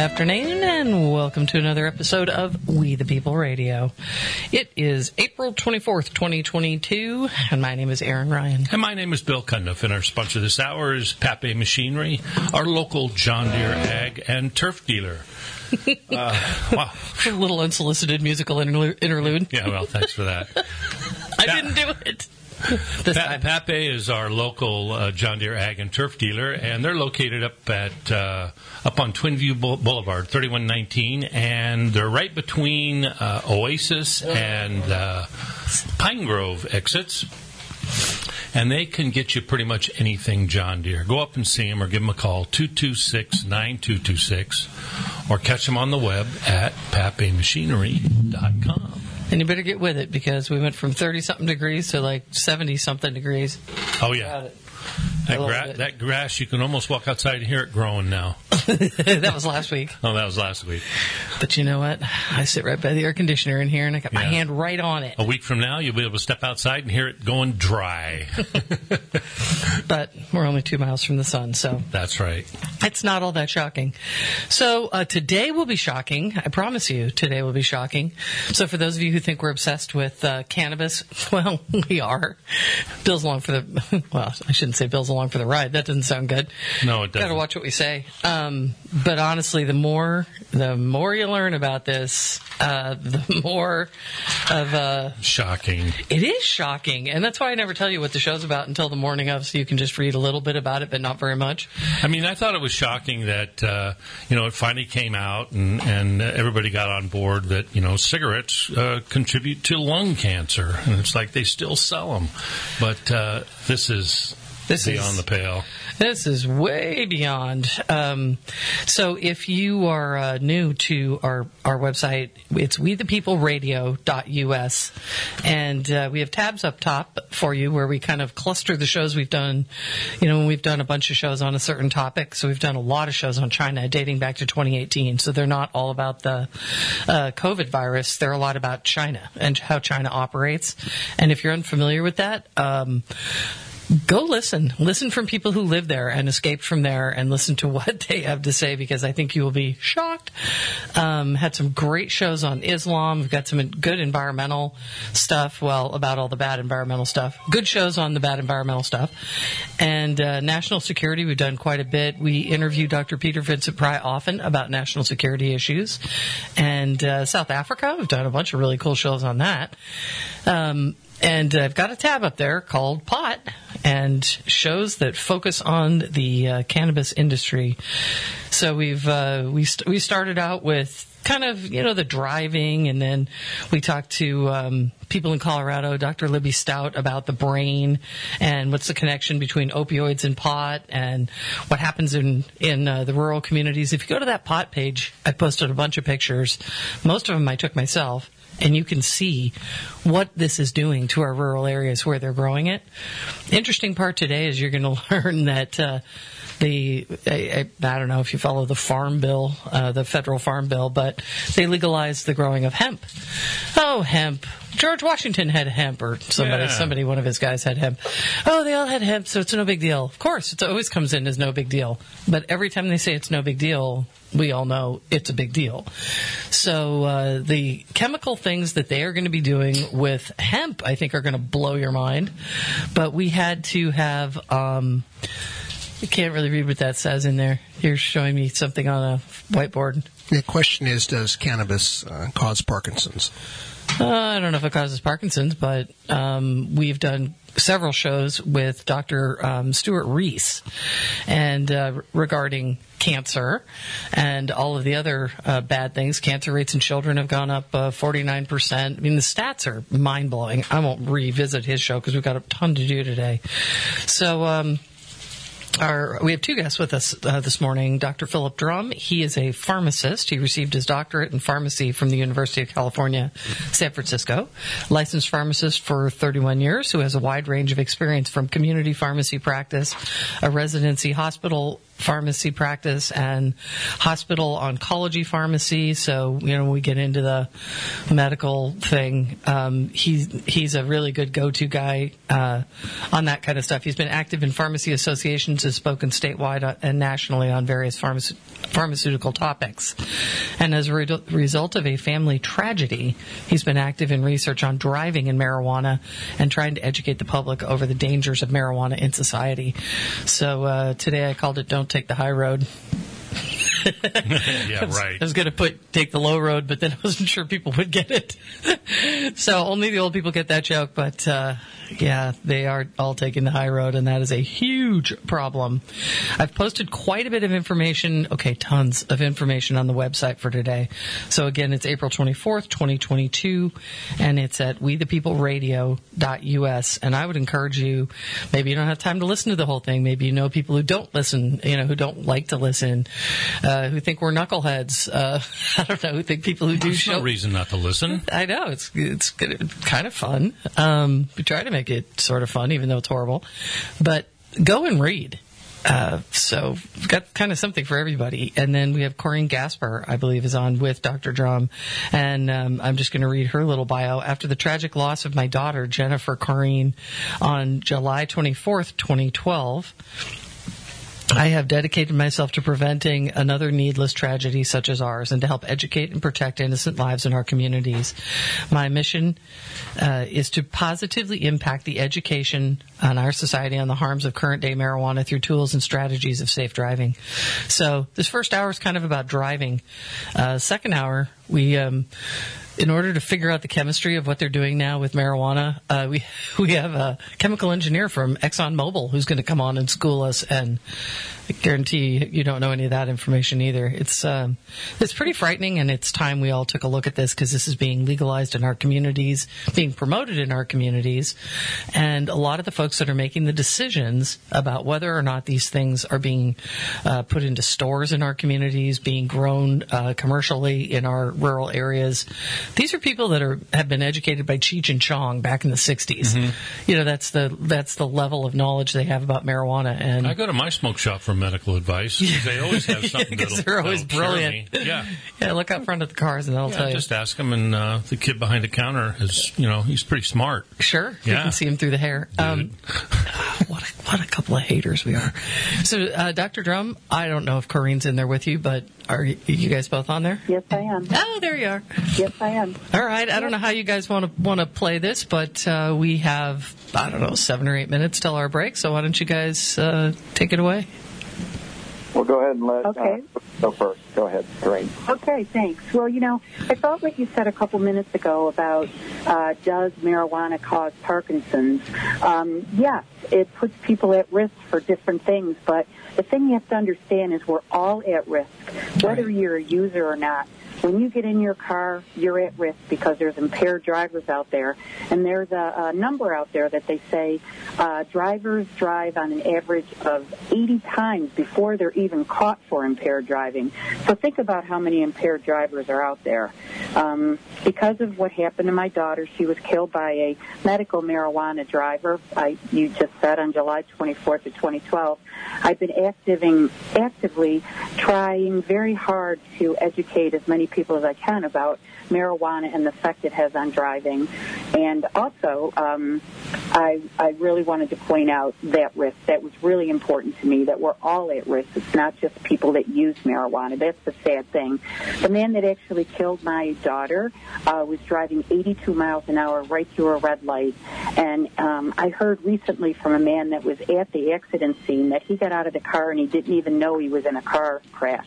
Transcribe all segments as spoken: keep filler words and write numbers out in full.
afternoon, and welcome to another episode of We the People Radio. It is April twenty-fourth, twenty twenty-two, and my name is Aaron Ryan. And my name is Bill Cundiff, and our sponsor this hour is Pape Machinery, our local John Deere ag and turf dealer. Uh, wow. A little unsolicited musical interlude. Yeah, well, thanks for that. I pa- didn't do it. This pa- Pape is our local uh, John Deere ag and turf dealer, and they're located up at uh, up on Twinview Boulevard, thirty-one nineteen, and they're right between uh, Oasis and uh, Pine Grove exits. And they can get you pretty much anything John Deere. Go up and see them or give them a call, two two six, nine two two six, or catch them on the web at pape machinery dot com. And you better get with it, because we went from thirty-something degrees to like seventy-something degrees. Oh, yeah. That, gra- that grass, you can almost walk outside and hear it growing now. That was last week. Oh, that was last week. But you know what? I sit right by the air conditioner in here, and I got my yeah. hand right on it. A week from now, you'll be able to step outside and hear it going dry. But we're only two miles from the sun, so... That's right. It's not all that shocking. So uh, today will be shocking. I promise you, today will be shocking. So for those of you who think we're obsessed with uh, cannabis, well, we are. Bill's along for the... Well, I shouldn't say Bill's along for the ride. That doesn't sound good. No, it doesn't. Got to watch what we say. Um, but honestly, the more the more you learn about this, uh, the more of a... Shocking. It is shocking. And that's why I never tell you what the show's about until the morning of, so you can just read a little bit about it, but not very much. I mean, I thought it was shocking that, uh, you know, it finally came out and, and everybody got on board that, you know, cigarettes uh, contribute to lung cancer. And it's like they still sell them. But uh, this is... This beyond is, the pale. This is way beyond. Um, so if you are uh, new to our, our website, it's we the people radio dot U S. And uh, we have tabs up top for you where we kind of cluster the shows we've done. You know, we've done a bunch of shows on a certain topic. So we've done a lot of shows on China dating back to twenty eighteen. So they're not all about the uh, COVID virus. They're a lot about China and how China operates. And if you're unfamiliar with that, um, go listen. Listen from people who live there and escaped from there, and listen to what they have to say, because I think you will be shocked. Um, had some great shows on Islam. We've got some good environmental stuff. Well, about all the bad environmental stuff. Good shows on the bad environmental stuff. And uh, national security, we've done quite a bit. We interview Doctor Peter Vincent Pry often about national security issues. And uh, South Africa, we've done a bunch of really cool shows on that. Um, And I've got a tab up there called Pot, and shows that focus on the uh, cannabis industry. So we've uh, we st- we started out with kind of, you know, the driving, and then we talked to um, people in Colorado, Doctor Libby Stout, about the brain and what's the connection between opioids and pot, and what happens in in uh, the rural communities. If you go to that pot page, I posted a bunch of pictures. Most of them I took myself. And you can see what this is doing to our rural areas where they're growing it. Interesting part today is you're going to learn that uh, the, I, I, I don't know if you follow the farm bill, uh, the federal farm bill, but they legalized the growing of hemp. Oh, hemp. George Washington had hemp, or somebody, yeah. somebody, one of his guys had hemp. Oh, they all had hemp, so it's no big deal. Of course, it always comes in as no big deal. But every time they say it's no big deal, we all know it's a big deal. So uh, the chemical things that they are going to be doing with hemp, I think, are going to blow your mind. But we had to have... Um, I can't really read what that says in there. You're showing me something on a whiteboard. The question is, does cannabis uh, cause Parkinson's? Uh, I don't know if it causes Parkinson's, but um, we've done several shows with Doctor Um, Stuart Reese and uh, regarding cancer and all of the other uh, bad things. Cancer rates in children have gone up uh, forty-nine percent. I mean, the stats are mind-blowing. I won't revisit his show because we've got a ton to do today. So... Um, Our, we have two guests with us uh, this morning. Doctor Philip Drum, he is a pharmacist. He received his doctorate in pharmacy from the University of California, San Francisco. Licensed pharmacist for thirty-one years, who has a wide range of experience from community pharmacy practice, a residency hospital pharmacy practice and hospital oncology pharmacy. So, you know, when we get into the medical thing, um, he's, he's a really good go-to guy uh, on that kind of stuff. He's been active in pharmacy associations, has spoken statewide and nationally on various pharmace- pharmaceutical topics. And as a re- result of a family tragedy, he's been active in research on driving and marijuana and trying to educate the public over the dangers of marijuana in society. So uh, today I called it Don't Take the High Road. Yeah, right. I was going to put take the low road, but then I wasn't sure people would get it. So only the old people get that joke, but uh, yeah, they are all taking the high road, and that is a huge problem. I've posted quite a bit of information, okay, tons of information on the website for today. So again, it's April twenty-fourth, twenty twenty-two, and it's at we the people radio dot U S, and I would encourage you, maybe you don't have time to listen to the whole thing, maybe you know people who don't listen, you know, who don't like to listen, uh, who think we're knuckleheads, uh, I don't know, who think people who do There's show... no reason not to listen. I know, it's it's kind of fun. Um, we try to make it sort of fun, even though it's horrible. But go and read. Uh, so we've got kind of something for everybody. And then we have Corinne Gasper, I believe, is on with Doctor Drum. And um, I'm just going to read her little bio. After the tragic loss of my daughter, Jennifer Corinne, on July twenty-fourth, twenty twelve, I have dedicated myself to preventing another needless tragedy such as ours and to help educate and protect innocent lives in our communities. My mission uh, is to positively impact the education on our society on the harms of current-day marijuana through tools and strategies of safe driving. So this first hour is kind of about driving. Uh, second hour, we... Um, in order to figure out the chemistry of what they're doing now with marijuana, uh, we we have a chemical engineer from ExxonMobil who's going to come on and school us, and I guarantee you don't know any of that information either. It's um, it's pretty frightening, and it's time we all took a look at this because this is being legalized in our communities, being promoted in our communities, and a lot of the folks that are making the decisions about whether or not these things are being uh, put into stores in our communities, being grown uh, commercially in our rural areas. These are people that are have been educated by Cheech and Chong back in the sixties. Mm-hmm. You know, that's the that's the level of knowledge they have about marijuana. And I go to my smoke shop for medical advice. They always have something yeah, that'll, they're always that'll brilliant. cheer me. Yeah, yeah. Look out front of the cars, and they'll yeah, tell you. Just ask him, and uh, the kid behind the counter is, you know, he's pretty smart. Sure, yeah. You can see him through the hair. Um, what a, what a couple of haters we are. So, uh, Doctor Drum, I don't know if Corinne's in there with you, but are you guys both on there? Yes, I am. Oh, there you are. Yes, I am. All right. I don't know how you guys want to want to play this, but uh, we have, I don't know, seven or eight minutes till our break. So why don't you guys uh, take it away? Well, go ahead and let okay. uh, go first. Go ahead, Corinne. Okay, thanks. Well, you know, I thought what you said a couple minutes ago about uh, does marijuana cause Parkinson's? Um, yes, it puts people at risk for different things, but the thing you have to understand is we're all at risk, whether you're a user or not. When you get in your car, you're at risk because there's impaired drivers out there. And there's a, a number out there that they say uh, drivers drive on an average of eighty times before they're even caught for impaired driving. So think about how many impaired drivers are out there. Um, because of what happened to my daughter, she was killed by a medical marijuana driver, I, you just said, on July twenty-fourth of twenty twelve. I've been activing, actively trying very hard to educate as many people as I can about marijuana and the effect it has on driving. And also, um, I, I really wanted to point out that risk. That was really important to me, that we're all at risk. It's not just people that use marijuana. That's the sad thing. The man that actually killed my daughter uh, was driving eighty-two miles an hour right through a red light. And um, I heard recently from a man that was at the accident scene that he got out of the car and he didn't even know he was in a car crash.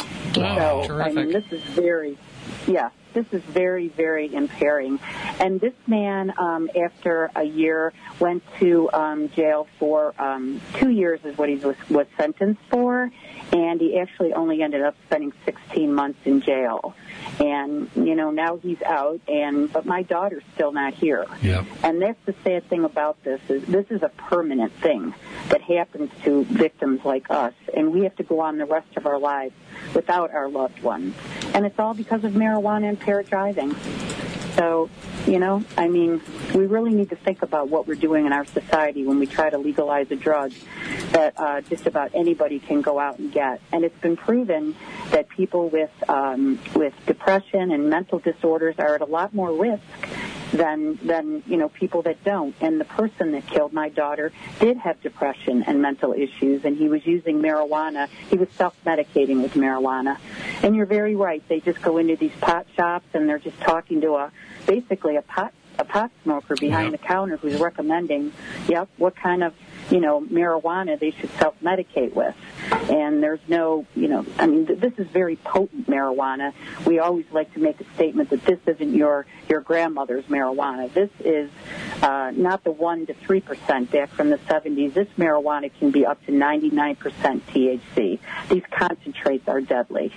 Wow, so, terrific. I mean, this is very, yeah, this is very, very impairing. And this man, um, after a year, went to um, jail for um, two years is what he was, was sentenced for, and he actually only ended up spending sixteen months in jail. And, you know, now he's out, and but my daughter's still not here. Yep. And that's the sad thing about this, is this is a permanent thing that happens to victims like us, and we have to go on the rest of our lives without our loved ones. And it's all because of marijuana impaired driving. So You know, I mean, we really need to think about what we're doing in our society when we try to legalize a drug that uh, just about anybody can go out and get. And it's been proven that people with um, with depression and mental disorders are at a lot more risk than than you know people that don't. And the person that killed my daughter did have depression and mental issues, and he was using marijuana. He was self-medicating with marijuana. And you're very right. They just go into these pot shops and they're just talking to a basically a pot a pot smoker behind Yep. the counter who's recommending, yep, what kind of you know marijuana they should self-medicate with. And there's no, you know, I mean, th- this is very potent marijuana. We always like to make a statement that this isn't your, your grandmother's marijuana. This is uh, not the one to three percent back from the seventies. This marijuana can be up to ninety-nine percent T H C. These concentrates are deadly.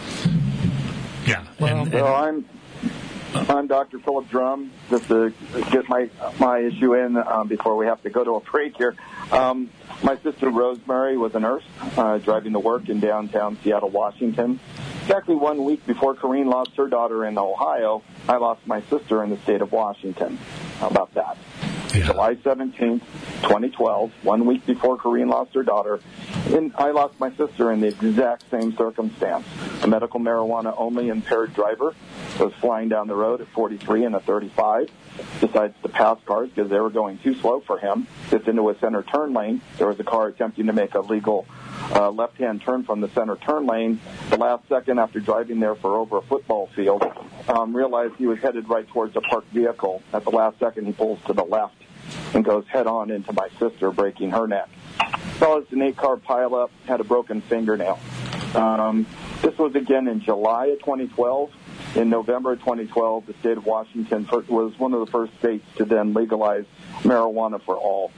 Yeah. Well, and, So and, I'm I'm Doctor Philip Drum. Just to get my my issue in um, before we have to go to a break here. Um, my sister Rosemary was a nurse uh, driving to work in downtown Seattle, Washington. Exactly one week before Corrine lost her daughter in Ohio, I lost my sister in the state of Washington. How about that? yeah. July seventeenth, twenty twelve, one week before Corrine lost her daughter, and I lost my sister in the exact same circumstance. A medical marijuana-only impaired driver was flying down the road at forty-three and a thirty-five, decides to pass cars because they were going too slow for him, gets into a center turn lane. There was a car attempting to make a legal uh, left-hand turn from the center turn lane. The last second, after driving there for over a football field, um, realized he was headed right towards a parked vehicle. At the last second, he pulls to the left and goes head-on into my sister, breaking her neck. Saw us an eight-car pileup, had a broken fingernail. Um, this was again in July of twenty twelve. In November of twenty twelve, the state of Washington was one of the first states to then legalize marijuana for all.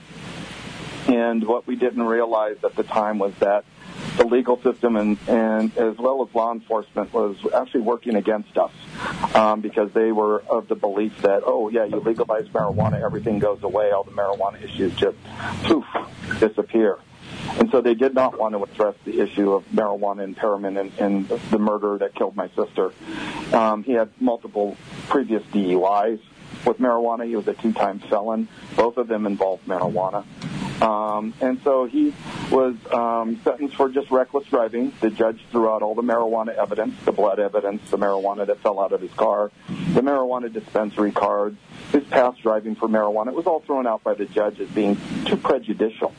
And what we didn't realize at the time was that the legal system and, and as well as law enforcement was actually working against us um, because they were of the belief that, oh, yeah, you legalize marijuana, everything goes away, all the marijuana issues just, poof, disappear. And so they did not want to address the issue of marijuana impairment and, and the murder that killed my sister. Um, he had multiple previous D U Is with marijuana. He was a two-time felon. Both of them involved marijuana. Um, and so he was um, sentenced for just reckless driving. The judge threw out all the marijuana evidence, the blood evidence, the marijuana that fell out of his car, the marijuana dispensary cards, his past driving for marijuana. It was all thrown out by the judge as being too prejudicial.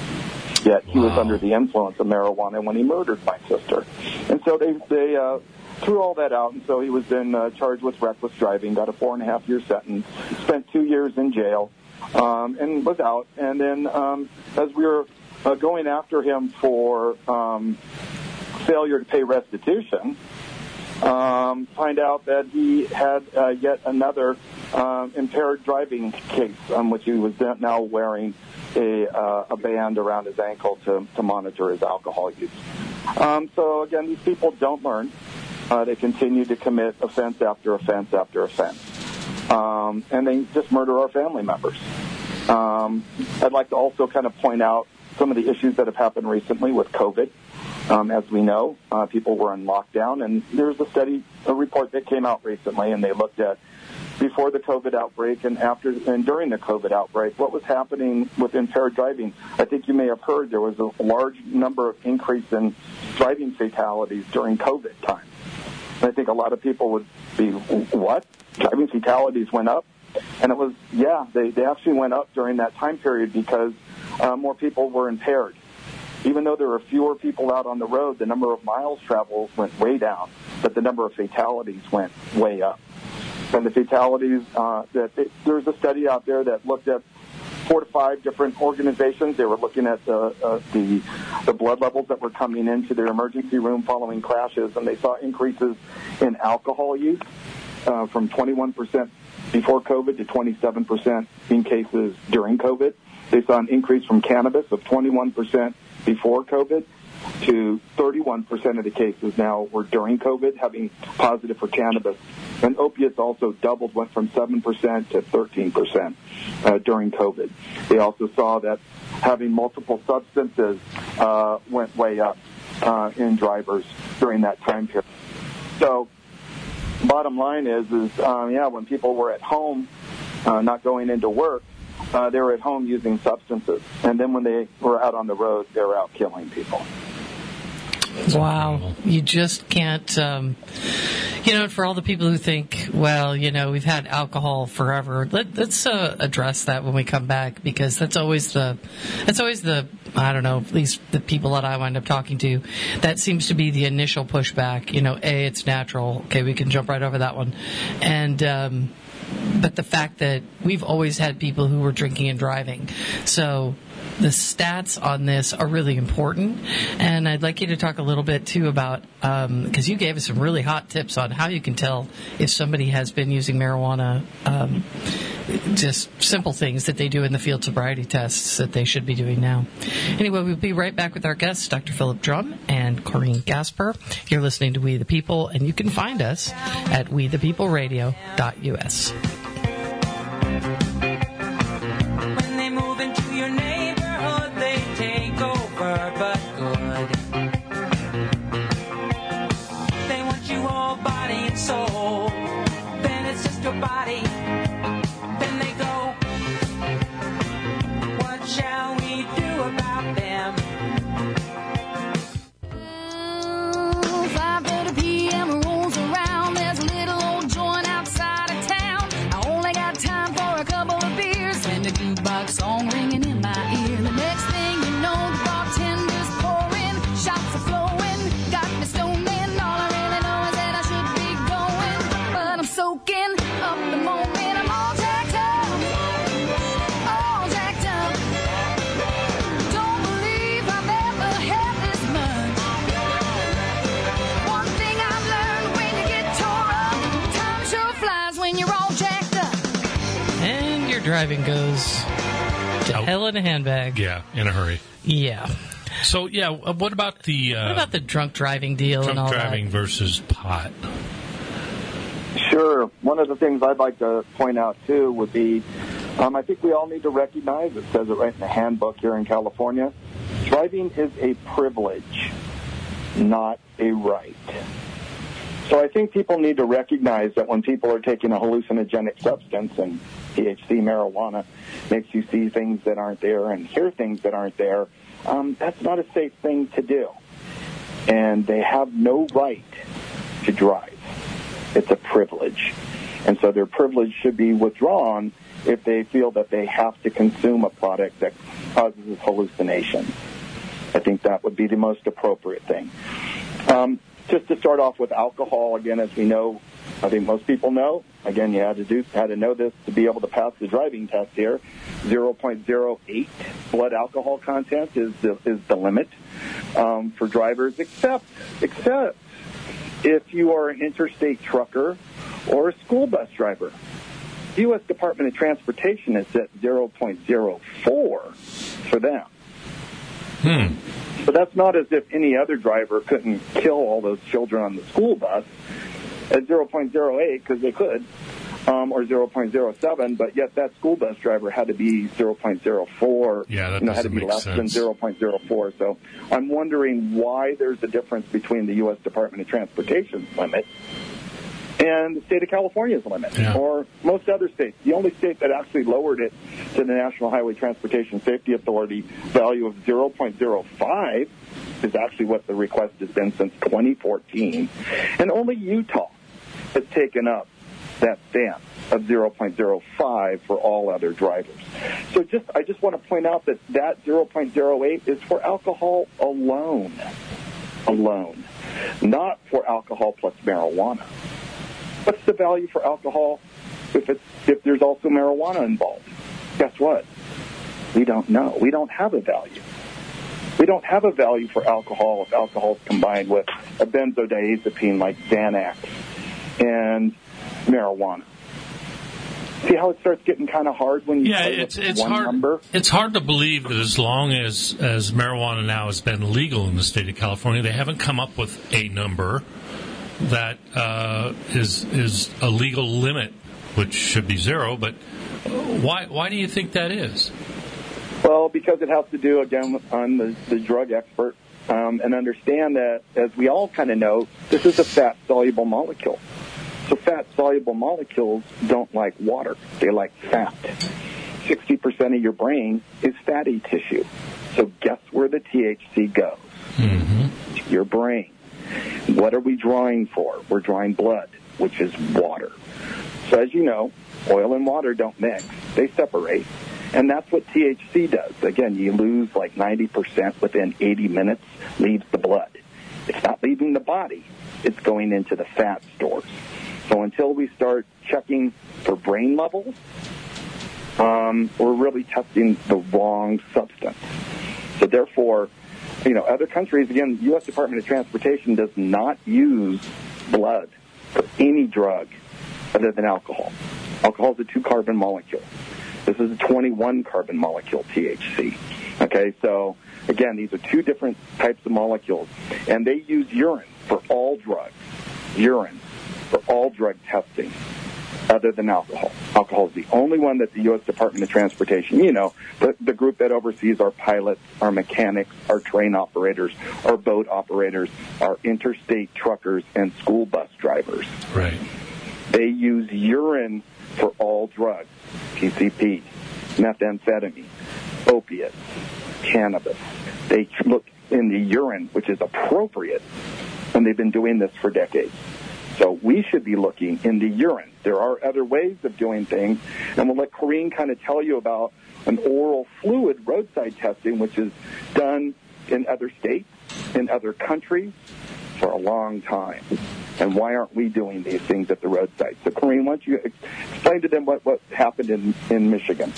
Yet he was Wow. under the influence of marijuana when he murdered my sister. And so they they uh, threw all that out, and so he was then uh, charged with reckless driving, got a four-and-a-half-year sentence, spent two years in jail, um, and was out. And then um, as we were uh, going after him for um, failure to pay restitution, um, find out that he had uh, yet another uh, impaired driving case on which he was now wearing a, uh, a band around his ankle to, to monitor his alcohol use. Um, so, again, these people don't learn. Uh, they continue to commit offense after offense after offense. Um, and they just murder our family members. Um, I'd like to also kind of point out some of the issues that have happened recently with COVID. Um, as we know, uh, people were in lockdown, and there's a study, a report that came out recently, and they looked at before the COVID outbreak and after and during the COVID outbreak, what was happening with impaired driving. I think you may have heard there was a large number of increase in driving fatalities during COVID time. And I think a lot of people would be, what? Driving fatalities went up? And it was, yeah, they, they actually went up during that time period because uh, more people were impaired. Even though there were fewer people out on the road, the number of miles traveled went way down, but the number of fatalities went way up. And the fatalities, uh, that they, there's a study out there that looked at four to five different organizations. They were looking at the, uh, the the blood levels that were coming into their emergency room following crashes, and they saw increases in alcohol use uh, from twenty-one percent before COVID to twenty-seven percent in cases during COVID. They saw an increase from cannabis of twenty-one percent before COVID to thirty-one percent of the cases now were during COVID having positive for cannabis. And opiates also doubled, went from seven percent to thirteen percent uh, during COVID. They also saw that having multiple substances uh, went way up uh, in drivers during that time period. So bottom line is, is um, yeah, when people were at home, uh, not going into work, uh, they were at home using substances. And then when they were out on the road, they were out killing people. Wow. You just can't, um, you know, for all the people who think, well, you know, we've had alcohol forever, let, let's uh, address that when we come back, because that's always the, that's always the, I don't know, at least the people that I wind up talking to, that seems to be the initial pushback. You know, A, it's natural. Okay, we can jump right over that one. And, um, but the fact that we've always had people who were drinking and driving. So the stats on this are really important, and I'd like you to talk a little bit, too, about, because um, you gave us some really hot tips on how you can tell if somebody has been using marijuana, um, just simple things that they do in the field sobriety tests that they should be doing now. Anyway, we'll be right back with our guests, Doctor Philip Drum and Corrine Gasper. You're listening to We the People, and you can find us at we the people radio dot u s. When they move into your neighborhood, they take over, but good. They want you all body and soul. Then it's just your body. Then they go. What shall we do about them? five thirty p.m. rolls around. There's a little old joint outside of town. I only got time for a couple of beers and a jukebox song ringing in my ear. The next thing you know, the bartender's pouring, shots are flowing, got me stoned in. All I really know is that I should be going, but I'm soaking up the moment. I'm all jacked up, all jacked up. Don't believe I've ever had this much. One thing I've learned, when you get tore up, time sure flies when you're all jacked up. And your driving goes to Out. hell in a handbag. Yeah, in a hurry. Yeah. So, yeah, uh, what about the uh, What about the drunk driving deal drunk and all driving that? versus pot? Sure. One of the things I'd like to point out, too, would be um, I think we all need to recognize, it says it right in the handbook here in California, driving is a privilege, not a right. So I think people need to recognize that when people are taking a hallucinogenic substance, and T H C, marijuana, makes you see things that aren't there and hear things that aren't there, um, that's not a safe thing to do. And they have no right to drive. It's a privilege. And so their privilege should be withdrawn if they feel that they have to consume a product that causes hallucinations. I think that would be the most appropriate thing. Um, just to start off with alcohol, again, as we know, I think most people know, again, you had to do had to know this to be able to pass the driving test here. zero point zero eight blood alcohol content is the, is the limit um, for drivers, except except if you are an interstate trucker or a school bus driver. The U S Department of Transportation has set zero point zero four for them. Hmm. But that's not as if any other driver couldn't kill all those children on the school bus at zero point zero eight, because they could, um, or zero point zero seven, but yet that school bus driver had to be zero point zero four, Yeah, that you know, had to doesn't be make less than sense. zero point zero four. So I'm wondering why there's a difference between the U S Department of Transportation's limit and the state of California's limit, Yeah. or most other states. The only state that actually lowered it to the National Highway Transportation Safety Authority value of zero point zero five is actually what the request has been since twenty fourteen. And only Utah has taken up that stance of zero point zero five for all other drivers. So just I just want to point out that that zero point zero eight is for alcohol alone, alone, not for alcohol plus marijuana. What's the value for alcohol if it's if there's also marijuana involved? Guess what? We don't know. We don't have a value. We don't have a value for alcohol if alcohol is combined with a benzodiazepine like Xanax and marijuana. See how it starts getting kind of hard when you Yeah, play it's with it's one hard. number? It's hard to believe that as long as as marijuana now has been legal in the state of California, they haven't come up with a number that uh, is is a legal limit, which should be zero. But why why do you think that is? Well, because it has to do, again, on the, the drug expert, um, and understand that, as we all kind of know, this is a fat-soluble molecule. So fat-soluble molecules don't like water. They like fat. sixty percent of your brain is fatty tissue. So guess where the T H C goes? Mm-hmm. Your brain. What are we drawing for? We're drawing blood, which is water. So as you know, oil and water don't mix. They separate. And that's what T H C does. Again, you lose like ninety percent within eighty minutes, leaves the blood. It's not leaving the body. It's going into the fat stores. So until we start checking for brain levels, um, we're really testing the wrong substance. So therefore, you know, other countries, again, the U S Department of Transportation does not use blood for any drug other than alcohol. Alcohol is a two-carbon molecule. This is a twenty-one carbon molecule, T H C. Okay, so again, these are two different types of molecules, and they use urine for all drugs. Urine for all drug testing other than alcohol. Alcohol is the only one that the U S Department of Transportation, you know, the, the group that oversees our pilots, our mechanics, our train operators, our boat operators, our interstate truckers, and school bus drivers. Right. They use urine for all drugs, P C P, methamphetamine, opiates, cannabis. They look in the urine, which is appropriate, and they've been doing this for decades. So we should be looking in the urine. There are other ways of doing things, and we'll let Corrine kind of tell you about an oral fluid roadside testing, which is done in other states, in other countries, for a long time. And why aren't we doing these things at the roadside? So, Corrine, why don't you explain to them what, what happened in, in Michigan?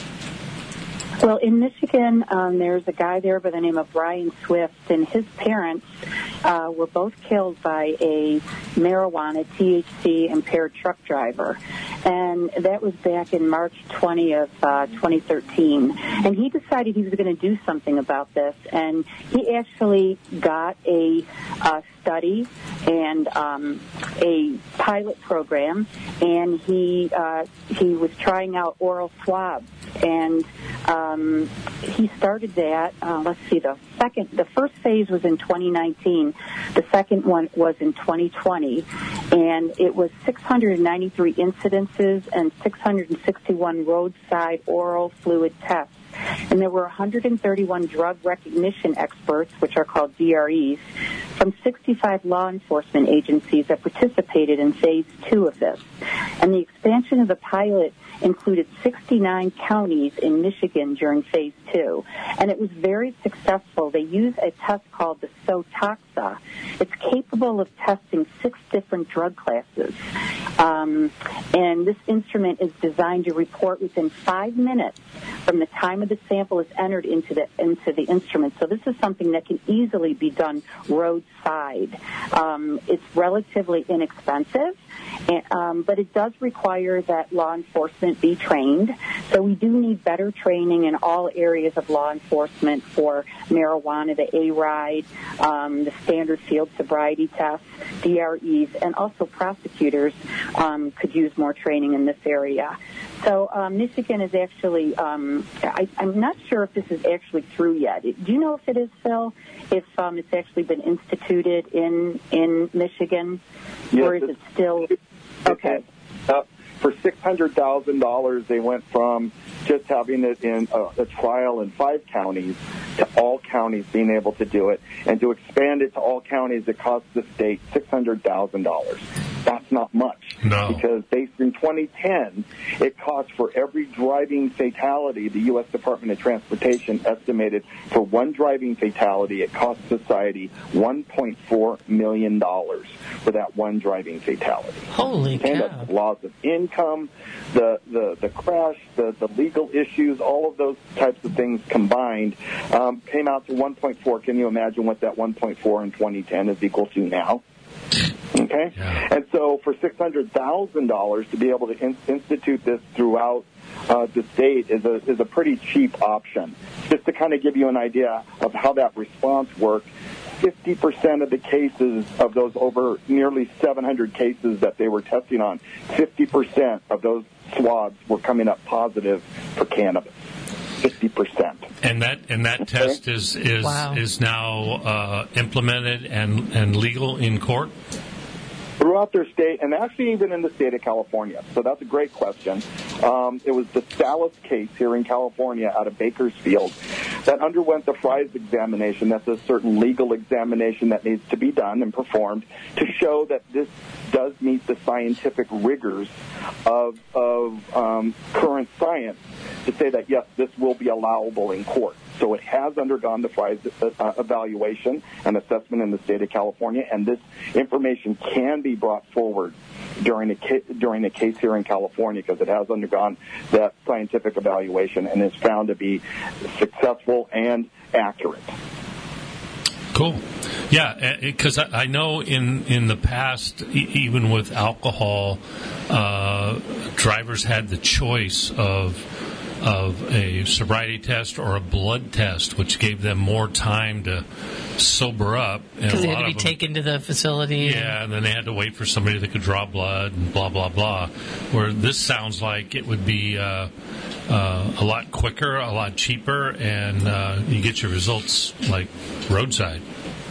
Well, in Michigan, um, there's a guy there by the name of Brian Swift, and his parents uh, were both killed by a marijuana, T H C impaired truck driver. And that was back in March twentieth, uh, twenty thirteen. And he decided he was going to do something about this. And he actually got a uh, study and um, a pilot program, and he uh, he was trying out oral swabs. And um, he started that, uh, let's see, the second, the first phase was in twenty nineteen. The second one was in twenty twenty. And it was six hundred ninety-three incidences and six hundred sixty-one roadside oral fluid tests. And there were one hundred thirty-one drug recognition experts, which are called D R Es, from sixty-five law enforcement agencies that participated in phase two of this. And the expansion of the pilot included sixty-nine counties in Michigan during phase two. And it was very successful. They use a test called the SOTOXA. It's capable of testing six different drug classes. Um, and this instrument is designed to report within five minutes from the time of the sample is entered into the into the instrument. So this is something that can easily be done roadside. Um, it's relatively inexpensive, and, um, but it does require that law enforcement be trained. So we do need better training in all areas of law enforcement for marijuana, the A R I D, um, the standard field sobriety tests, D R Es, and also prosecutors um, could use more training in this area. So um, Michigan is actually, um, I, I'm not sure if this is actually through yet. Do you know if it is, Phil, if um, it's actually been instituted in in Michigan? Yes, or is it still? Okay. Uh, for six hundred thousand dollars, they went from just having it in a, a trial in five counties to all counties being able to do it. And to expand it to all counties, it costs the state six hundred thousand dollars. That's not much. No. Because based in twenty ten, it costs for every driving fatality, the U S Department of Transportation estimated for one driving fatality, it costs society one point four million dollars for that one driving fatality. Holy cow. And that's loss of income, the, the, the crash, the, the legal issues, all of those types of things combined um, came out to one point four. Can you imagine what that one point four in twenty ten is equal to now? Okay? Yeah. And so for six hundred thousand dollars to be able to in- institute this throughout uh, the state is a, is a pretty cheap option. Just to kind of give you an idea of how that response worked, fifty percent of the cases of those over nearly seven hundred cases that they were testing on, fifty percent of those swabs were coming up positive for cannabis. fifty percent. And that and that Okay. test is is Wow. is now uh, implemented and, and legal in court? Throughout their state, and actually even in the state of California. So that's a great question. Um, it was the Salas case here in California out of Bakersfield that underwent the Fry's examination. That's a certain legal examination that needs to be done and performed to show that this does meet the scientific rigors of, of um, current science to say that, yes, this will be allowable in court. So it has undergone the Fry's uh, evaluation and assessment in the state of California, and this information can be brought forward during a ca- during a case here in California because it has undergone that scientific evaluation and is found to be successful and accurate. Cool. Yeah, because I know in, in the past, e- even with alcohol, uh, drivers had the choice of of a sobriety test or a blood test, which gave them more time to sober up. Because they had to be them, taken to the facility. Yeah, and then they had to wait for somebody that could draw blood and blah, blah, blah. Where this sounds like it would be uh, uh, a lot quicker, a lot cheaper, and uh, you get your results like roadside.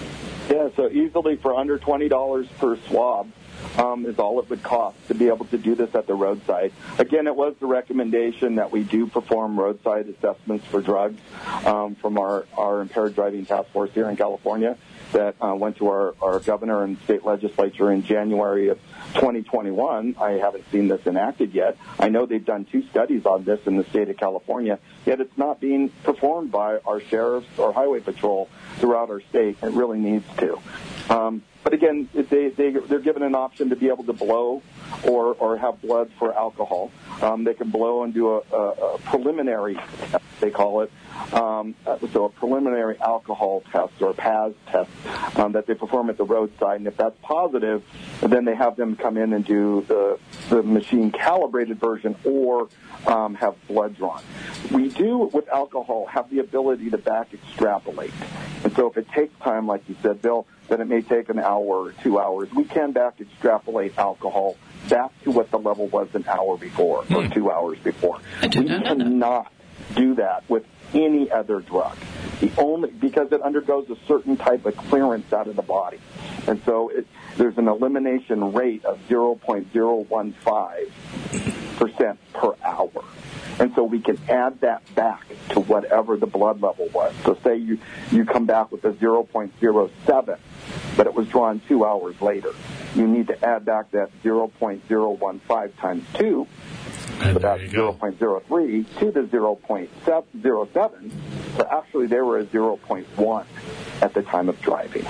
Yeah, so easily for under twenty dollars per swab. Um, is all it would cost to be able to do this at the roadside. Again, it was the recommendation that we do perform roadside assessments for drugs um, from our, our impaired driving task force here in California that uh, went to our, our governor and state legislature in January of twenty twenty-one. I haven't seen this enacted yet. I know they've done two studies on this in the state of California, yet it's not being performed by our sheriffs or highway patrol throughout our state. It really needs to. Um, But again, they, they, they're given an option to be able to blow or, or have blood for alcohol. Um, they can blow and do a, a, a preliminary, they call it, um, so a preliminary alcohol test or a P A S test um, that they perform at the roadside. And if that's positive, then they have them come in and do the, the machine calibrated version or um, have blood drawn. We do, with alcohol, have the ability to back extrapolate. And so if it takes time, like you said, Bill, then it may take an hour or two hours. We can back extrapolate alcohol back to what the level was an hour before or hmm. two hours before. I We cannot do that with any other drug. The only because it undergoes a certain type of clearance out of the body. And so it, there's an elimination rate of zero point zero one five percent per hour. And so we can add that back to whatever the blood level was. So say you, you come back with a zero point zero seven, but it was drawn two hours later. You need to add back that zero point zero one five times two, and so that's zero point zero three to the zero point zero seven. So actually they were a zero point one at the time of driving.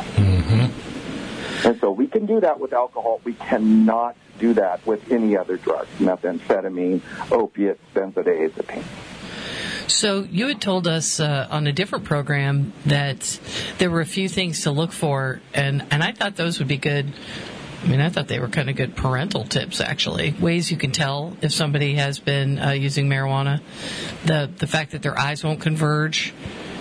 Mm-hmm. And so we can do that with alcohol. We cannot do that with any other drugs, methamphetamine, opiates, benzodiazepine. So you had told us uh, on a different program that there were a few things to look for, and, and I thought those would be good. I mean, I thought they were kind of good parental tips, actually. Ways you can tell if somebody has been uh, using marijuana. The the fact that their eyes won't converge.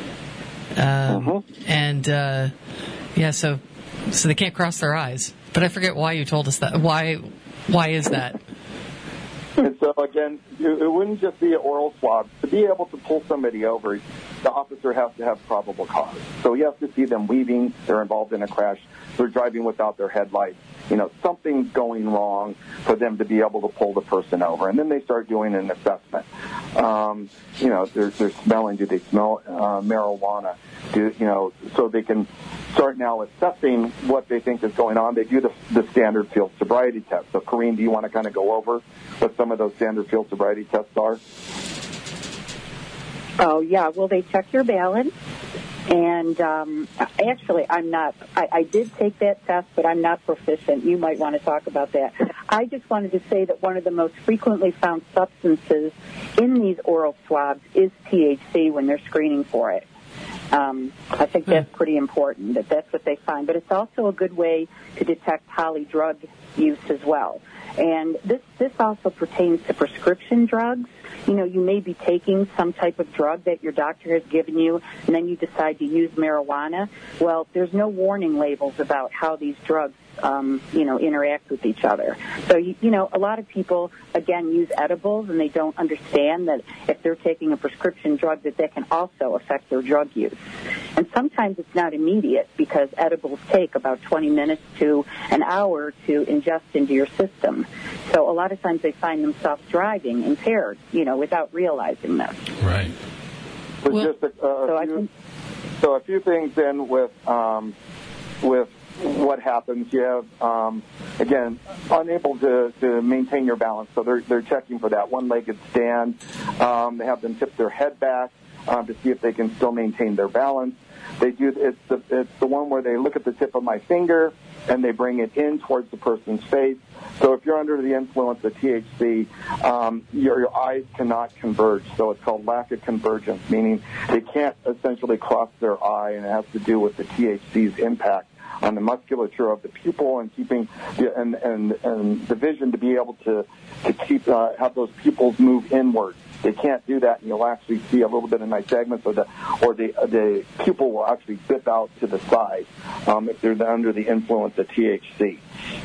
Um, mm-hmm. And, uh, yeah, so so they can't cross their eyes. But I forget why you told us that. Why Why is that? And so, again, it wouldn't just be an oral swab. To be able to pull somebody over, the officer has to have probable cause. So he has to see them weaving, they're involved in a crash, they're driving without their headlights. You know, something's going wrong for them to be able to pull the person over. And then they start doing an assessment. Um, you know, they're, they're smelling. Do they smell uh, marijuana? Do, you know, so they can start now assessing what they think is going on. They do the, the standard field sobriety test. So, Corrine, do you want to kind of go over what some of those standard field sobriety tests are? Oh, yeah. Well, they check your balance. And um, actually, I'm not, I, I did take that test, but I'm not proficient. You might want to talk about that. I just wanted to say that one of the most frequently found substances in these oral swabs is T H C when they're screening for it. Um, I think that's pretty important, that that's what they find. But it's also a good way to detect poly drug use as well. And this, this also pertains to prescription drugs. You know, you may be taking some type of drug that your doctor has given you, and then you decide to use marijuana. Well, there's no warning labels about how these drugs um, you know, interact with each other. So, you, you know, a lot of people, again, use edibles, and they don't understand that if they're taking a prescription drug, that that can also affect their drug use. And sometimes it's not immediate because edibles take about twenty minutes to an hour to ingest into your system. So a lot of times they find themselves driving impaired, you know, without realizing this. Right. So, Well, just a, uh, so a I few, think- so a few things then with um, with what happens. You have, um, again, unable to, to maintain your balance. So they're, they're checking for that one-legged stand. Um, they have them tip their head back uh, to see if they can still maintain their balance. They do. It's the it's the one where they look at the tip of my finger and they bring it in towards the person's face. So if you're under the influence of T H C, um, your, your eyes cannot converge. So it's called lack of convergence, meaning they can't essentially cross their eye, and it has to do with the T H C's impact on the musculature of the pupil and keeping the, and, and and the vision to be able to to keep uh, have those pupils move inward. They can't do that, and you'll actually see a little bit of nystagmus, or the or the the pupil will actually dip out to the side um, if they're under the influence of T H C.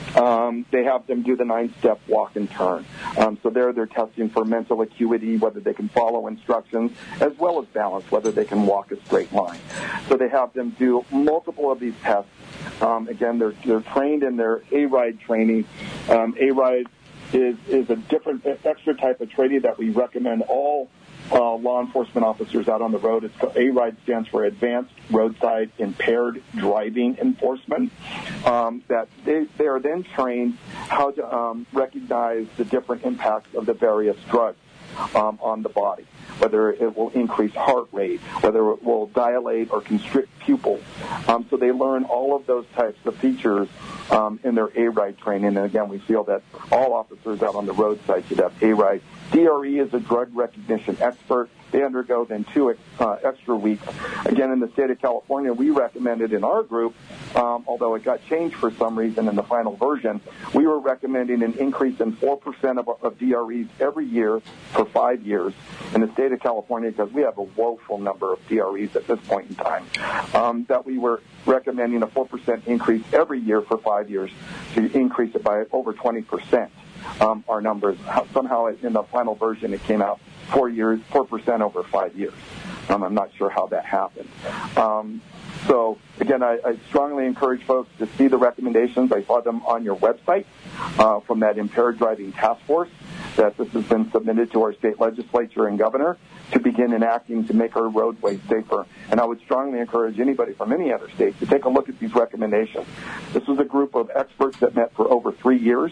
Um, they have them do the nine-step walk and turn. Um, so there, they're testing for mental acuity, whether they can follow instructions, as well as balance, whether they can walk a straight line. So they have them do multiple of these tests. Um, again, they're they're trained in their A-RIDE training. Um, A-RIDE is is a different extra type of training that we recommend all uh, law enforcement officers out on the road. It's called, A-RIDE stands for Advanced Roadside Impaired Driving Enforcement. Um, that they, they are then trained how to um, recognize the different impacts of the various drugs um, on the body, whether it will increase heart rate, whether it will dilate or constrict pupils. Um, so they learn all of those types of features um, in their A-RIDE training. And again, we feel that all officers out on the roadside should have A-RIDE. D R E is a drug recognition expert. They undergo then two uh, extra weeks. Again, in the state of California, we recommended in our group, um, although it got changed for some reason in the final version, we were recommending an increase in four percent of, of D R Es every year for five years in the state of California, because we have a woeful number of D R Es at this point in time, um, that we were recommending a four percent increase every year for five years to increase it by over twenty percent. Um, our numbers. Somehow in the final version it came out four years, four percent over five years. Um, I'm not sure how that happened. Um, so again, I, I strongly encourage folks to see the recommendations. I saw them on your website uh, from that Impaired Driving Task Force, that this has been submitted to our state legislature and governor to begin enacting to make our roadways safer. And I would strongly encourage anybody from any other state to take a look at these recommendations. This was a group of experts that met for over three years.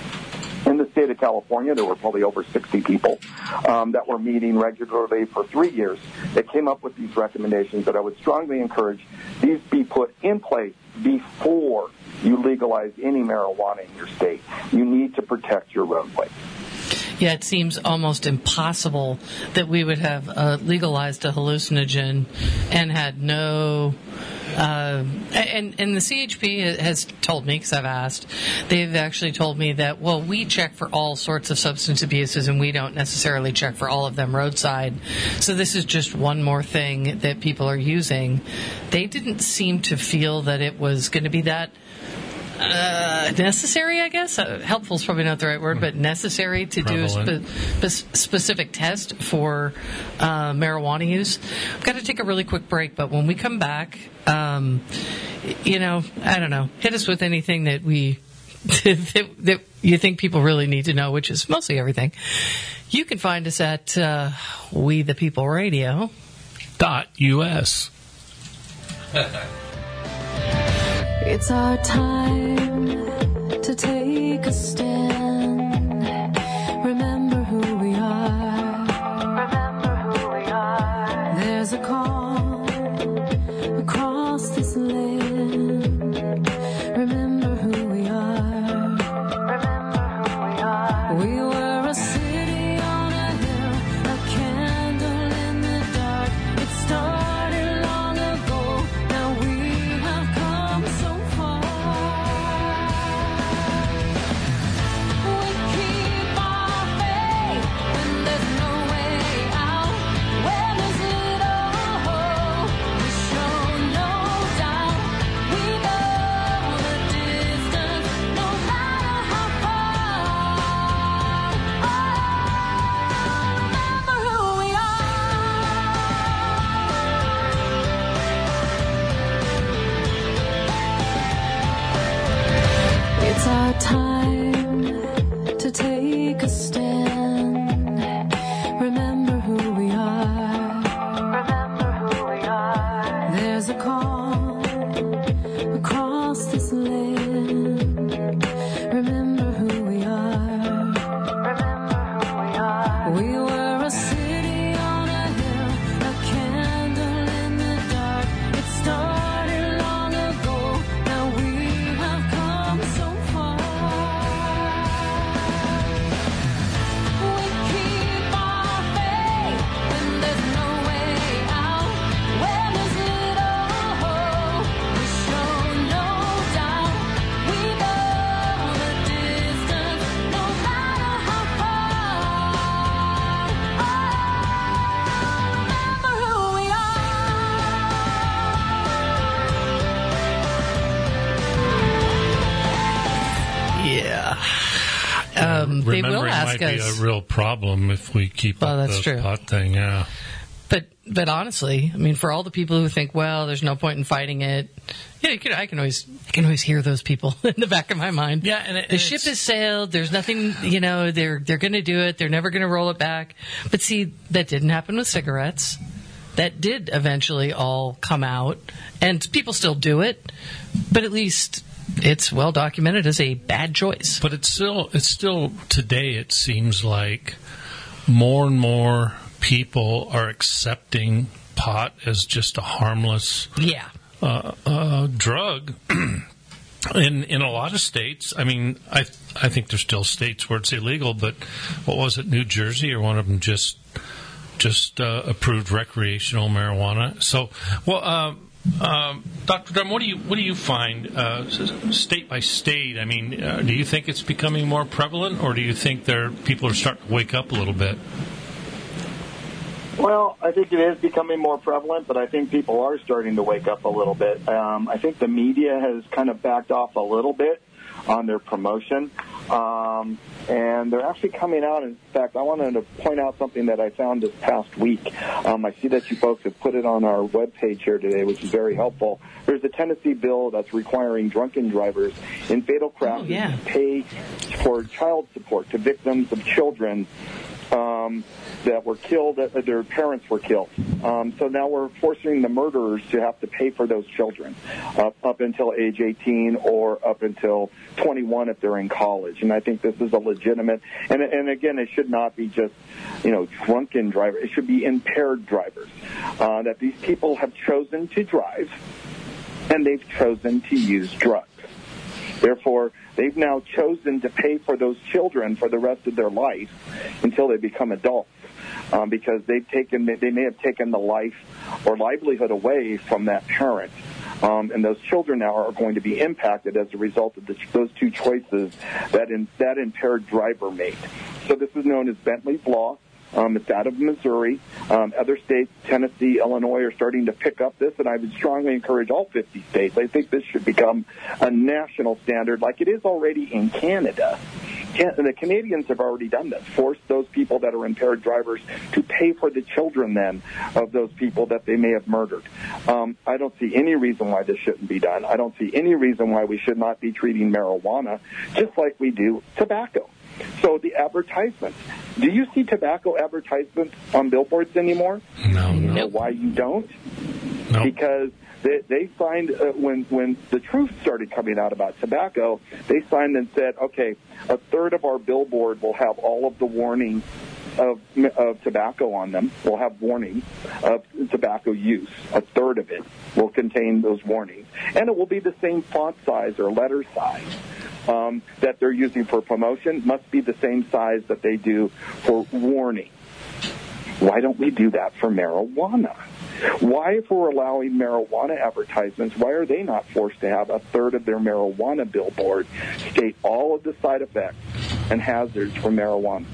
In the state of California, there were probably over sixty people um, that were meeting regularly for three years. They came up with these recommendations that I would strongly encourage these be put in place before you legalize any marijuana in your state. You need to protect your roadways. Yeah, it seems almost impossible that we would have uh, legalized a hallucinogen and had no... Uh, and, and the C H P has told me, because I've asked, they've actually told me that, well, we check for all sorts of substance abuses and we don't necessarily check for all of them roadside. So this is just one more thing that people are using. They didn't seem to feel that it was going to be that Uh, necessary, I guess. Uh, helpful is probably not the right word, but necessary to Prevalent. do a spe- specific test for uh, marijuana use. We've got to take a really quick break, but when we come back, um, you know, I don't know, hit us with anything that we that, that you think people really need to know, which is mostly everything. You can find us at uh, We the People Radio dot U S. It's our time to take a stand. Remember who we are. Remember who we are. There's a call across this land. Remember who we are. Remember who we are. We were a city on a hill, a candle in the dark. It started long ago. Now we have come so far. stand. Remember who we are. Remember who we are. There's a call across this land. Remember who we are. Remember who we are. We were a city on a hill, a candle in the dark. It started long ago. Now we have come so far. We keep our faith when there's no way out. When there's little hope, we show no doubt. We go the distance, no matter how far. Oh, remember who we Yeah. Um, they will Remembering ask might us. be a real problem if we keep Well, up that's the true. pot thing. Yeah. But but honestly, I mean, for all the people who think, well, there's no point in fighting it. Yeah, you can, I can always I can always hear those people in the back of my mind. Yeah, and it- the and ship it's- has sailed. There's nothing, you know. They're they're going to do it. They're never going to roll it back. But see, that didn't happen with cigarettes. That did eventually all come out, and people still do it. But at least it's well documented as a bad choice. But it's still, it's still today. It seems like more and more people are accepting pot as just a harmless Yeah. uh, uh, drug. in in a lot of states, I mean, I I think there's still states where it's illegal. But what was it, New Jersey, or one of them just just uh, approved recreational marijuana? So, well. Um, Um, Doctor Drum, what do you what do you find uh, s- state by state? I mean, uh, do you think it's becoming more prevalent, or do you think there people are starting to wake up a little bit? Well, I think it is becoming more prevalent, but I think people are starting to wake up a little bit. Um, I think the media has kind of backed off a little bit on their promotion, um, and they're actually coming out. In fact, I wanted to point out something that I found this past week. Um, I see that you folks have put it on our webpage here today, which is very helpful. There's a Tennessee bill that's requiring drunken drivers in fatal crashes Oh, yeah. to pay for child support to victims of children um, that were killed, that their parents were killed. Um, so now we're forcing the murderers to have to pay for those children up, up until age eighteen or up until twenty-one if they're in college. And I think this is a legitimate, and, and again, it should not be just, you know, drunken drivers. It should be impaired drivers, uh, that these people have chosen to drive and they've chosen to use drugs. Therefore, they've now chosen to pay for those children for the rest of their life until they become adults, um, because they've taken, they may have taken the life or livelihood away from that parent. Um, and those children now are going to be impacted as a result of the, those two choices that in, that impaired driver made. So this is known as Bentley's Law. Um, it's out of Missouri. Um, other states, Tennessee, Illinois, are starting to pick up this, and I would strongly encourage all fifty states. I think this should become a national standard like it is already in Canada. Can- the Canadians have already done this, forced those people that are impaired drivers to pay for the children then of those people that they may have murdered. Um, I don't see any reason why this shouldn't be done. I don't see any reason why we should not be treating marijuana just like we do tobacco. So the advertisements. Do you see tobacco advertisements on billboards anymore? No, You know no, why you don't? no. Because they, they signed, uh, when, when the truth started coming out about tobacco, they signed and said, okay, a third of our billboard will have all of the warnings of, of tobacco on them. Will have warnings of tobacco use. A third of it will contain those warnings. And it will be the same font size or letter size. Um, that they're using for promotion must be the same size that they do for warning. Why don't we do that for marijuana? Why, if we're allowing marijuana advertisements, why are they not forced to have a third of their marijuana billboard state all of the side effects and hazards for marijuana?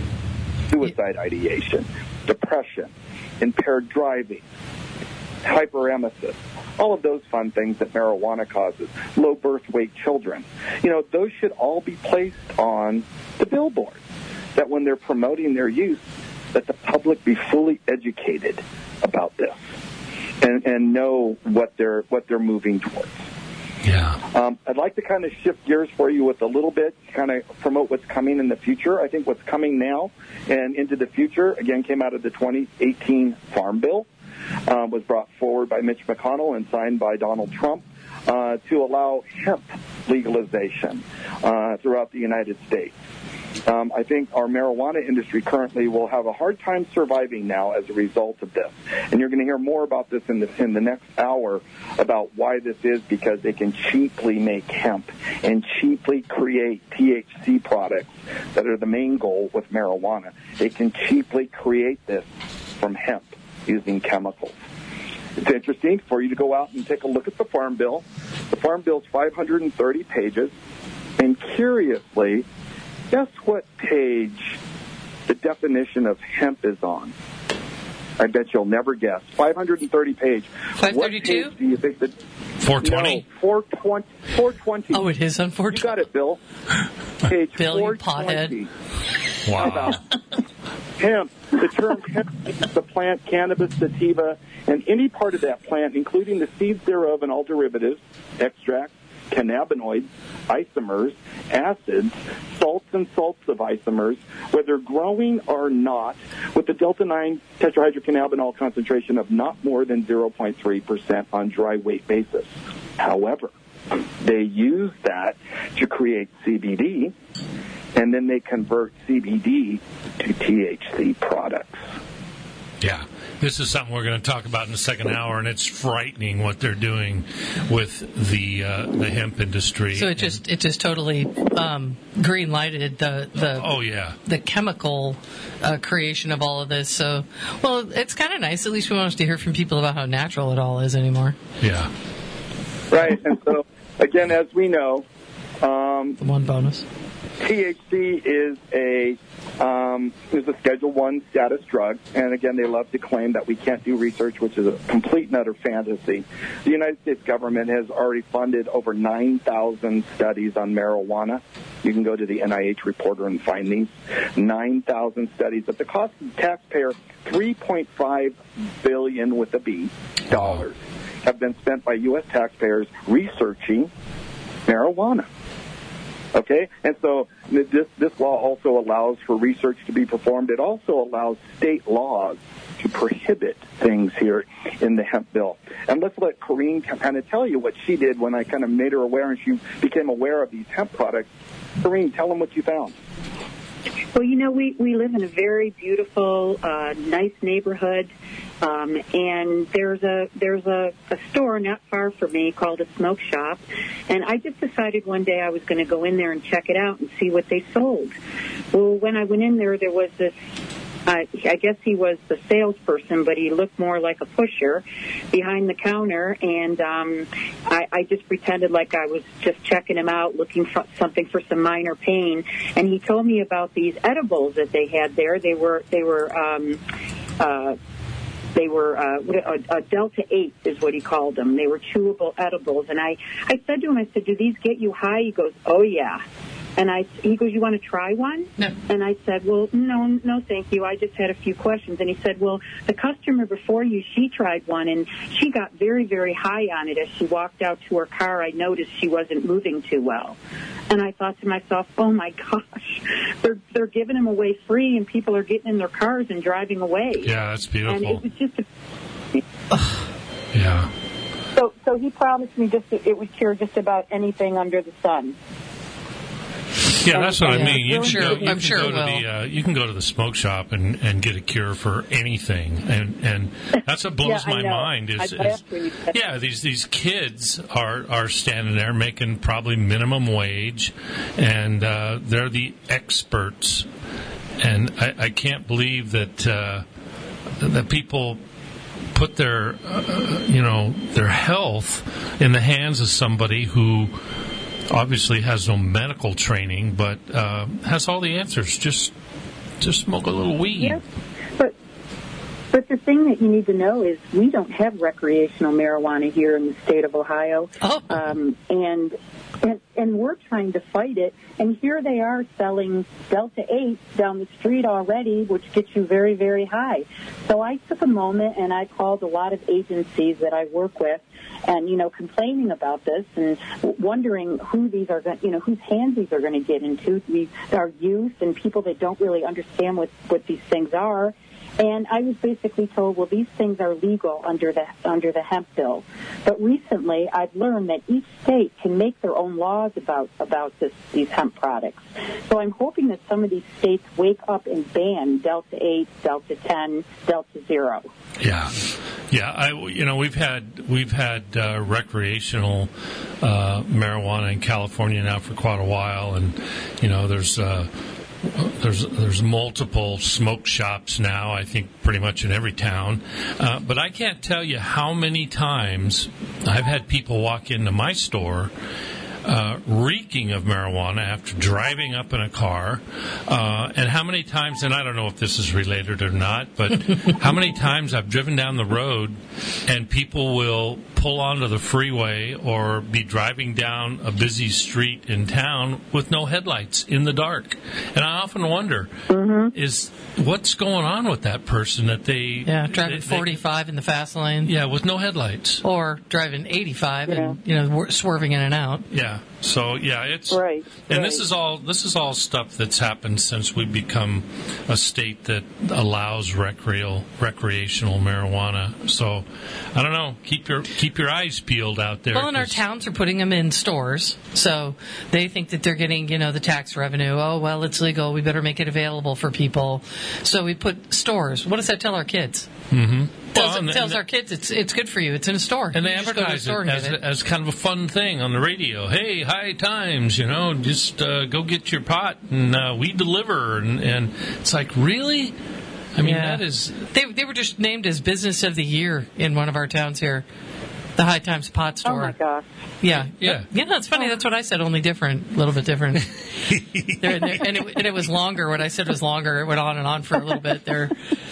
Suicide ideation, depression, impaired driving, hyperemesis, all of those fun things that marijuana causes, low birth weight children. You know, those should all be placed on the billboard, that when they're promoting their use, that the public be fully educated about this and, and know what they're what they're moving towards. Yeah. Um, I'd like to kind of shift gears for you with a little bit, kind of promote what's coming in the future. I think what's coming now and into the future, again, came out of the twenty eighteen Farm Bill, um, was brought forward by Mitch McConnell and signed by Donald Trump uh, to allow hemp legalization uh, throughout the United States. Um, I think our marijuana industry currently will have a hard time surviving now as a result of this. And you're going to hear more about this in the, in the next hour about why this is, because they can cheaply make hemp and cheaply create T H C products that are the main goal with marijuana. They can cheaply create this from hemp using chemicals. It's interesting for you to go out and take a look at the Farm Bill. The Farm Bill is five hundred thirty pages, and curiously, guess what page the definition of hemp is on? I bet you'll never guess. five hundred thirty page. five thirty-two? What page do you think that... four twenty? No, four twenty. four twenty. Oh, it is on four twenty. You got it, Bill. Page Bill, you four pothead. twenty. Wow. Hemp. The term hemp means the plant cannabis sativa, and any part of that plant, including the seeds thereof and all derivatives, extracts, cannabinoids, isomers, acids, salts and salts of isomers, whether growing or not, with the delta nine tetrahydrocannabinol concentration of not more than zero point three percent on dry weight basis. However, they use that to create C B D, and then they convert C B D to T H C products. Yeah. This is something we're going to talk about in the second hour, and it's frightening what they're doing with the uh, the hemp industry. So it just it just totally um, green lighted the the oh yeah the chemical uh, creation of all of this. So well, it's kind of nice. At least we want us to hear from people about how natural it all is anymore. Yeah. Right, and so again, as we know, um, The one bonus. T H C is a um, is a Schedule One status drug, and again, they love to claim that we can't do research, which is a complete and utter fantasy. The United States government has already funded over nine thousand studies on marijuana. You can go to the N I H reporter and find these nine thousand studies at the cost of the taxpayer three point five billion with a B dollars have been spent by U S taxpayers researching marijuana. Okay, and so this this law also allows for research to be performed. It also allows state laws to prohibit things here in the hemp bill. And let's let Corrine kind of tell you what she did when I kind of made her aware and she became aware of these hemp products. Corrine, tell them what you found. Well, you know, we, we live in a very beautiful, uh, nice neighborhood, um, and there's a there's a, a store not far from me called a Smoke Shop, and I just decided one day I was going to go in there and check it out and see what they sold. Well, when I went in there, there was this, uh, I guess he was the salesperson, but he looked more like a pusher behind the counter, and um, I, I just pretended like I was just checking him out, looking for something for some minor pain, and he told me about these edibles that they had there. They were, they were, um, uh, They were, uh, a, a Delta eight is what he called them. They were chewable edibles. And I, I said to him, I said, do these get you high? He goes, oh, yeah. And I, he goes, you want to try one? No. And I said, well, no, no, thank you. I just had a few questions. And he said, well, the customer before you, she tried one, and she got very, very high on it. As she walked out to her car, I noticed she wasn't moving too well. And I thought to myself, oh, my gosh, they're they're giving them away free, and people are getting in their cars and driving away. Yeah, that's beautiful. And it was just a... Yeah. So, so he promised me just that it would cure just about anything under the sun. Yeah, that's what I Yeah. mean. You I'm can sure- go, you I'm can sure go it to will. the uh, you can go to the smoke shop and, and get a cure for anything, and and that's what blows Yeah, I my know. mind. Is, I laughed is when you said yeah, these these kids are are standing there making probably minimum wage, and uh, they're the experts, and I, I can't believe that uh, that people put their uh, you know their health in the hands of somebody who obviously has no medical training, but uh, has all the answers. Just, just smoke a little weed. Yes, but but the thing that you need to know is we don't have recreational marijuana here in the state of Ohio, Oh. um, and And, and we're trying to fight it, and here they are selling Delta eight down the street already, which gets you very, very high. So I took a moment and I called a lot of agencies that I work with, and you know, complaining about this and wondering who these are going, you know, whose hands these are going to get into. We, our youth and people that don't really understand what what these things are. And I was basically told, well, these things are legal under the under the hemp bill. But recently, I've learned that each state can make their own laws about about this, these hemp products. So I'm hoping that some of these states wake up and ban Delta eight, Delta ten, Delta zero. Yeah, yeah. I, you know, we've had we've had uh, recreational uh, marijuana in California now for quite a while, and you know, there's. Uh, There's there's multiple smoke shops now, I think pretty much in every town. Uh, but I can't tell you how many times I've had people walk into my store uh, reeking of marijuana after driving up in a car. Uh, and how many times, and I don't know if this is related or not, but how many times I've driven down the road and people will pull onto the freeway or be driving down a busy street in town with no headlights in the dark. And I often wonder, mm-hmm. is what's going on with that person that they... Yeah, driving they, forty-five they, in the fast lane. Yeah, with no headlights. Or driving eighty-five yeah. and, you know, swerving in and out. Yeah. So yeah, it's right. And right. this is all this is all stuff that's happened since we've become a state that allows recreational recreational marijuana. So I don't know. Keep your keep your eyes peeled out there. Well, and our towns are putting them in stores, so they think that they're getting, you know, the tax revenue. Oh well, it's legal. We better make it available for people. So we put stores. What does that tell our kids? Mm-hmm. Tells, well, and, tells and, our kids it's it's good for you. It's in a store. And they You just go to the advertise store it and as, get it. as kind of a fun thing on the radio. Hey, high times, you know, just uh, go get your pot and uh, we deliver. And, and it's like, really? I mean, Yeah. that is... They they were just named as Business of the Year in one of our towns here, the High Times Pot Store. Oh my gosh. Yeah, Yeah. yeah. That's funny. That's what I said. Only different, a little bit different. there, there, and, it, and it was longer. What I said was longer. It went on and on for a little bit there.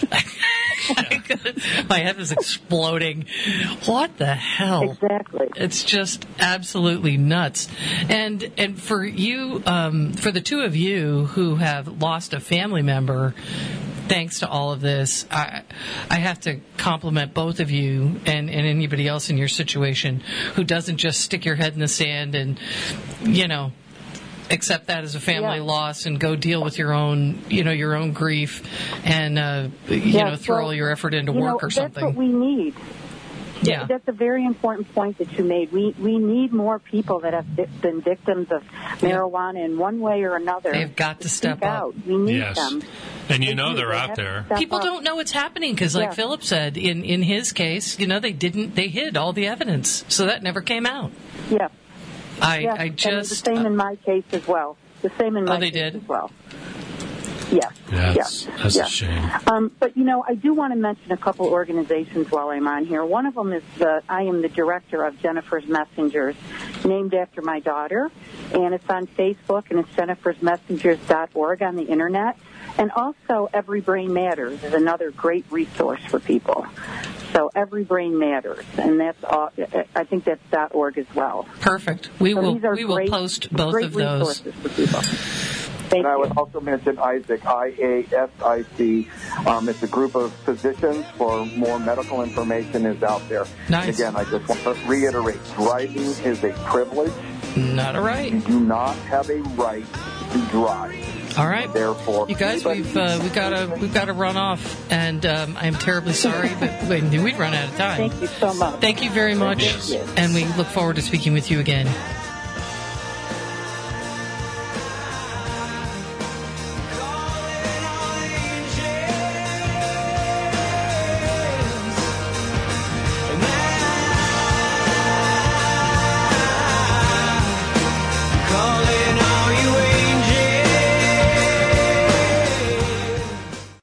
My head was exploding. What the hell? Exactly. It's just absolutely nuts. And and for you, um, for the two of you who have lost a family member, thanks to all of this, I I have to compliment both of you and, and anybody else in your situation who doesn't just stick your head in the sand and, you know, accept that as a family Yeah. loss and go deal with your own, you know, your own grief and, uh, you Yeah, know, throw well, all your effort into you work know, or something. That's what we need. Yeah. That's a very important point that you made. We we need more people that have vi- been victims of marijuana in one way or another. They've got to step speak up. out. We need Yes. them. And you They know do. they're They out have to there. step People up. don't know what's happening because, like Yeah. Philip said, in, in his case, you know, they didn't, they hid all the evidence. So that never came out. Yeah. I, yeah. I And just. the same in my case as well. The same in Oh, my they case did? as well. Yes. Yeah, that's, yes. that's yes. a shame. Um, but, you know, I do want to mention a couple organizations while I'm on here. One of them is the, I am the director of Jennifer's Messengers, named after my daughter. And it's on Facebook, and it's jennifers messengers dot org on the Internet. And also, Every Brain Matters is another great resource for people. So Every Brain Matters, and that's all, I think that's .org as well. Perfect. We So will these are we will great, post both great of those. resources for people. Thank And I you. would also mention Isaac, I A S I C. Um, it's a group of physicians. For more medical information is out there. Nice. And again, I just want to reiterate, driving is a privilege. Not a right. You do not have a right to drive. All right. Therefore, You guys, but- we've uh, we gotta we've gotta run off, and um, I'm terribly sorry, but we knew we'd run out of time. Thank you so much. Thank you very much, Yes. and we look forward to speaking with you again.